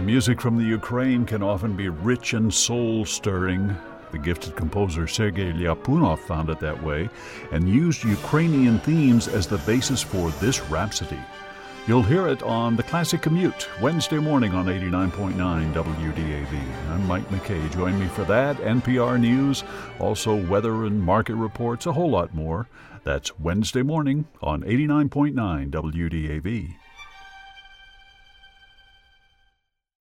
Music from the Ukraine can often be rich and soul-stirring. The gifted composer Sergei Lyapunov found it that way and used Ukrainian themes as the basis for this rhapsody. You'll hear it on The Classic Commute, Wednesday morning on 89.9 WDAV. I'm Mike McKay. Join me for that, NPR News, also weather and market reports, a whole lot more. That's Wednesday morning on 89.9 WDAV.